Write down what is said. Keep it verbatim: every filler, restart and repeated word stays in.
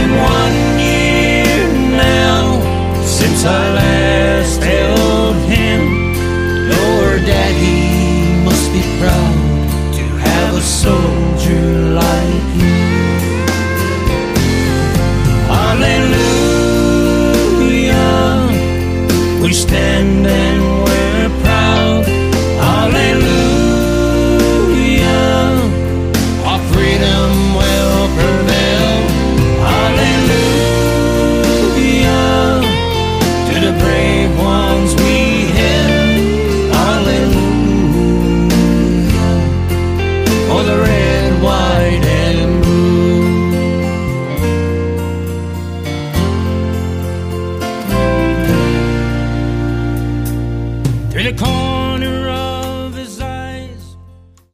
been one year now since I last held him. Your daddy must be proud to have a soldier like you. Hallelujah, we stand and we're proud. Hallelujah, our freedom will prevail. Hallelujah, to the brave ones we held. Hallelujah, for the red, white, and blue. Through the corn